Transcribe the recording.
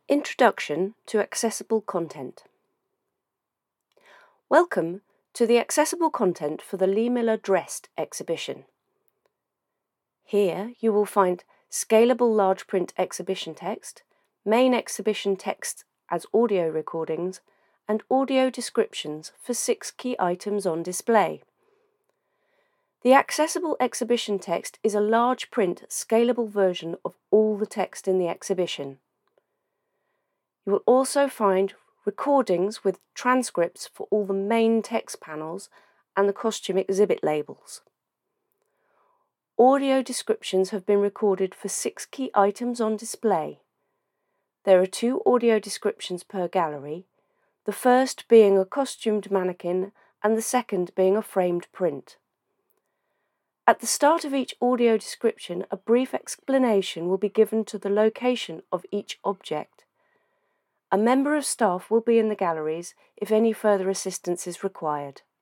Introduction to Accessible Content. Welcome to the Accessible Content for the Lee Miller Dressed exhibition. Here you will find scalable large print exhibition text, main exhibition text as audio recordings, and audio descriptions for 6 key items on display. The accessible exhibition text is a large print, scalable version of all the text in the exhibition. You will also find recordings with transcripts for all the main text panels and the costume exhibit labels. Audio descriptions have been recorded for 6 key items on display. There are 2 audio descriptions per gallery, the first being a costumed mannequin and the second being a framed print. At the start of each audio description, a brief explanation will be given to the location of each object. A member of staff will be in the galleries if any further assistance is required.